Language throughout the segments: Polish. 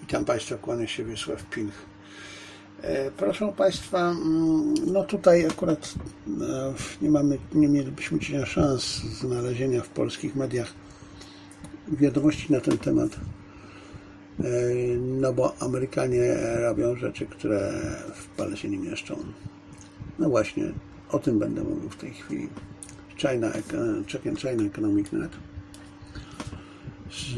Witam Państwa, kłania się Wiesław Pilch. Proszę Państwa, no tutaj akurat nie mielibyśmy dzisiaj szans znalezienia w polskich mediach wiadomości na ten temat, no bo Amerykanie robią rzeczy, które w PAL się nie mieszczą. No właśnie, o tym będę mówił w tej chwili. China Economic Net z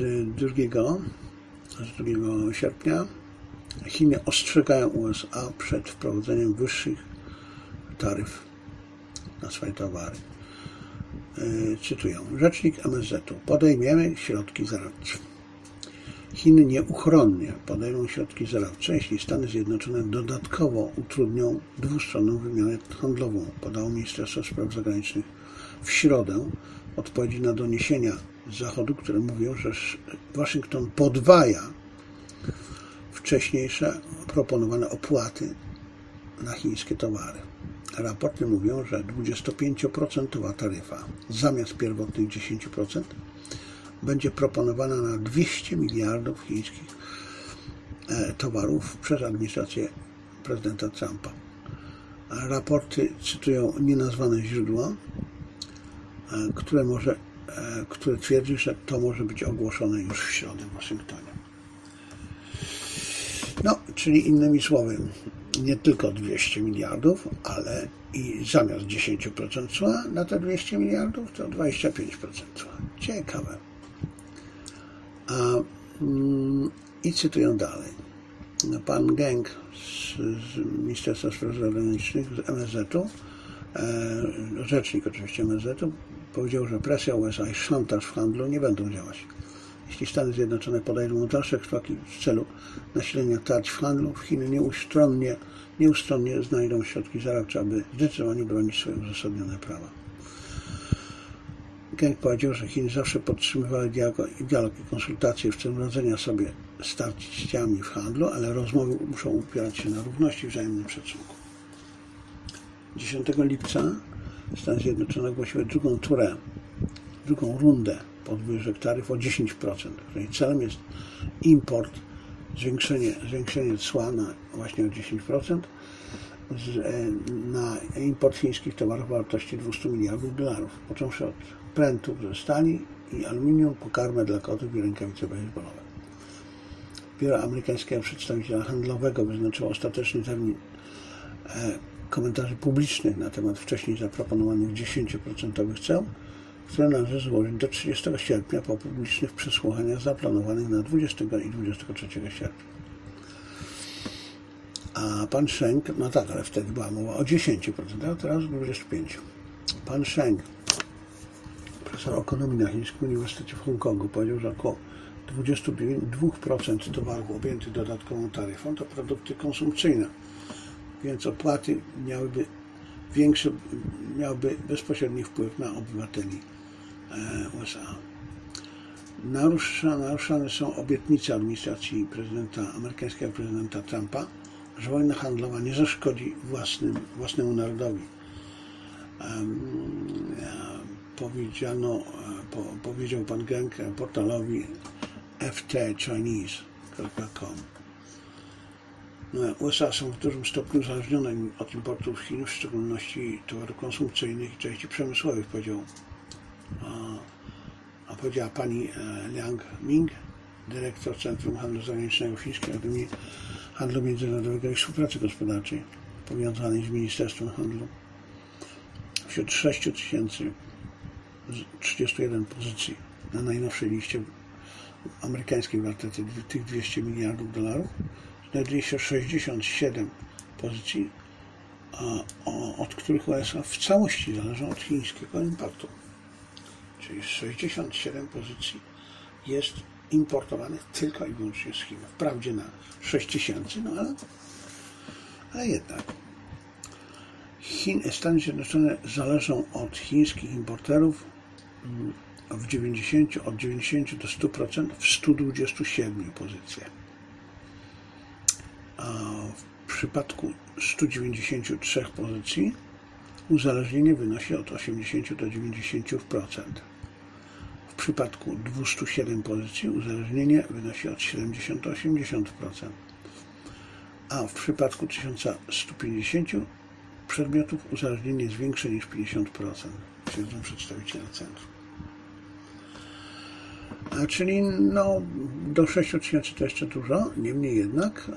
2 sierpnia. Chiny ostrzegają USA przed wprowadzeniem wyższych taryf na swoje towary. Cytuję. Rzecznik MSZ-u. Podejmiemy środki zaradcze. Chiny nieuchronnie podejmą środki zaradcze, jeśli Stany Zjednoczone dodatkowo utrudnią dwustronną wymianę handlową, podało Ministerstwo Spraw Zagranicznych w środę w odpowiedzi na doniesienia z Zachodu, które mówią, że Waszyngton podwaja wcześniejsze proponowane opłaty na chińskie towary. Raporty mówią, że 25% taryfa zamiast pierwotnych 10% będzie proponowana na 200 miliardów chińskich towarów przez administrację prezydenta Trumpa. Raporty cytują nienazwane źródła, które twierdzi, że to może być ogłoszone już w środę w Waszyngtonie. No, czyli innymi słowy, nie tylko 200 miliardów, ale i zamiast 10% cła na te 200 miliardów to 25% cła. Ciekawe. I cytuję dalej. Pan Geng z Ministerstwa Spraw Zagranicznych, z MSZ-u, rzecznik oczywiście MSZ-u, powiedział, że presja USA i szantaż w handlu nie będą działać. Jeśli Stany Zjednoczone podejmą dalsze kroki w celu nasilenia tarć w handlu, Chiny nieuchronnie znajdą środki zaradcze, aby zdecydowanie bronić swoje uzasadnione prawa. Geng powiedział, że Chiny zawsze podtrzymywały dialog i konsultacje w celu radzenia sobie z tarciami w handlu, ale rozmowy muszą opierać się na równości i wzajemnym szacunku. 10 lipca Stany Zjednoczone ogłosiły drugą rundę podwyżek taryf o 10%, której celem jest import, zwiększenie cła właśnie o 10% na import chińskich towarów o wartości $200 miliardów, począwszy od prętów ze stali i aluminium po karmę dla kotów i rękawice baseballowe. Biuro amerykańskiego przedstawiciela handlowego wyznaczyło ostateczny termin komentarzy publicznych na temat wcześniej zaproponowanych 10% ceł, które należy złożyć do 30 sierpnia po publicznych przesłuchaniach zaplanowanych na 20 i 23 sierpnia. A pan Sheng, no tak, ale wtedy była mowa o 10%, a teraz 25%. Pan Sheng, profesor ekonomii na Chińskim Uniwersytecie w Hongkongu, powiedział, że około 22% towarów objętych dodatkową taryfą to produkty konsumpcyjne, więc opłaty miałyby bezpośredni wpływ na obywateli USA. Naruszane są obietnice administracji amerykańskiego prezydenta Trumpa, że wojna handlowa nie zaszkodzi własnemu narodowi. Powiedział pan Geng portalowi ftchinese.com. USA są w dużym stopniu uzależnione od importu z Chin, w szczególności towarów konsumpcyjnych i części przemysłowych, powiedziała pani Liang Ming, dyrektor Centrum Handlu Zagranicznego Chińskiej Akademii Handlu Międzynarodowego i Współpracy Gospodarczej, powiązanej z Ministerstwem Handlu. Wśród 6031 pozycji na najnowszej liście amerykańskiej wartej tych $200 miliardów znajduje się 67 pozycji, od których USA w całości zależą od chińskiego importu. Czyli 67 pozycji jest importowanych tylko i wyłącznie z Chin. Wprawdzie na 6000, no ale jednak. Stany Zjednoczone zależą od chińskich importerów od 90 do 100% w 127 pozycjach. A w przypadku 193 pozycji uzależnienie wynosi od 80 do 90%. W przypadku 207 pozycji uzależnienie wynosi od 70 do 80%, a w przypadku 1150 przedmiotów uzależnienie jest większe niż 50%, twierdzą przedstawiciele centrum. Czyli no, do 6000 to jeszcze dużo, niemniej jednak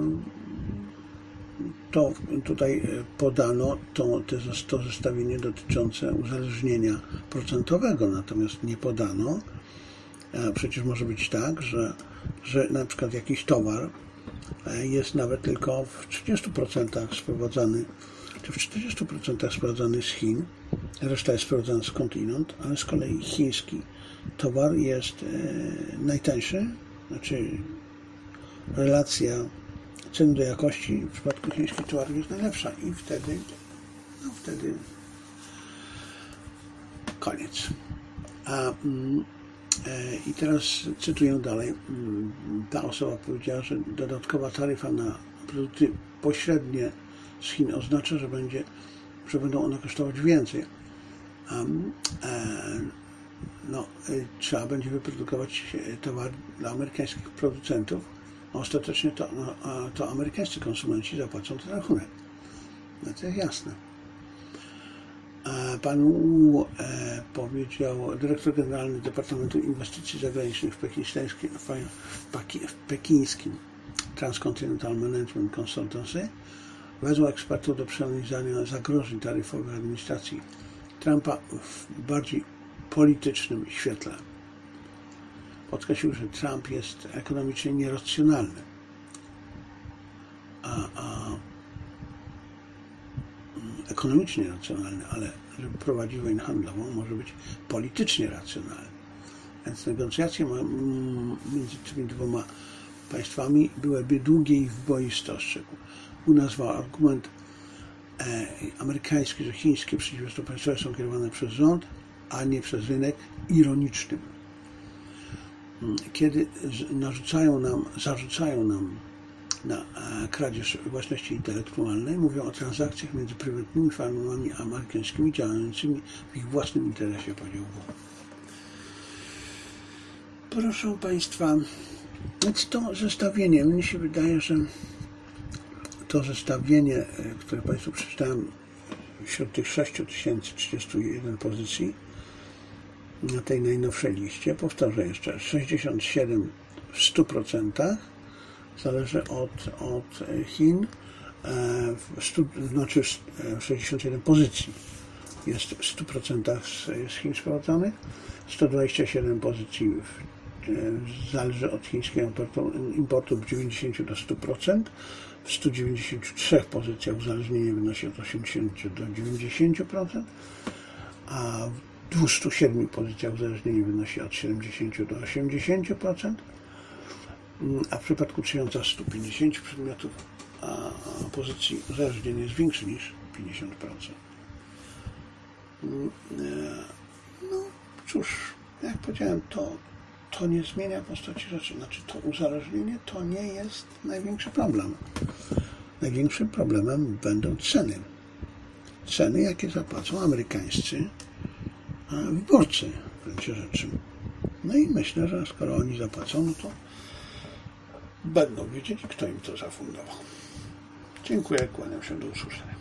to tutaj podano to zestawienie dotyczące uzależnienia procentowego, natomiast nie podano, przecież może być tak, że na przykład jakiś towar jest nawet tylko w 30% sprowadzany, czy w 40% sprowadzany z Chin, reszta jest sprowadzana skądinąd, ale z kolei chiński towar jest najtańszy, znaczy relacja ceny do jakości w przypadku chińskich towarów jest najlepsza i wtedy koniec. I teraz cytuję dalej. Ta osoba powiedziała, że dodatkowa taryfa na produkty pośrednie z Chin oznacza, że będą one kosztować więcej. Trzeba będzie wyprodukować towar dla amerykańskich producentów, a ostatecznie to amerykańscy konsumenci zapłacą ten rachunek. No to jest jasne. Pan Wu powiedział, dyrektor generalny Departamentu Inwestycji Zagranicznych w pekińskim Transcontinental Management Consultancy, wezwał ekspertów do przeanalizowania zagrożeń taryfowych administracji Trumpa w bardziej politycznym świetle. Podkreślił, że Trump jest ekonomicznie nieracjonalny, ekonomicznie racjonalny, ale żeby prowadzić wojnę handlową, może być politycznie racjonalny. Więc negocjacje między tymi dwoma państwami byłyby długie i wyboiste, ostrzegł. Nazwał argument amerykański, że chińskie przedsiębiorstwa państwowe są kierowane przez rząd, a nie przez rynek, ironicznym. Kiedy zarzucają nam na kradzież własności intelektualnej, mówią o transakcjach między prywatnymi firmami amerykańskimi działającymi w ich własnym interesie, powiedział Wu. Proszę Państwa, więc to zestawienie, mnie się wydaje, że to zestawienie, które Państwu przeczytałem wśród tych 6031 pozycji na tej najnowszej liście, powtarzę jeszcze, 67 w 100% zależy od Chin, znaczy 61 pozycji jest w 100% z Chin sprowadzonych, 127 pozycji zależy od chińskiego importu w 90 do 100%, w 193 pozycjach uzależnienie wynosi od 80 do 90%, a w 207 pozycjach uzależnienie wynosi od 70 do 80%, a w przypadku 1150 przedmiotów pozycji uzależnienie jest większe niż 50%. No cóż, jak powiedziałem, to nie zmienia postaci rzeczy. Znaczy, to uzależnienie to nie jest największy problem. Największym problemem będą ceny. Ceny, jakie zapłacą amerykańscy wyborcy w gruncie rzeczy. No i myślę, że skoro oni zapłacą, no to będą wiedzieć, kto im to zafundował. Dziękuję, kłaniam się, do usłyszenia.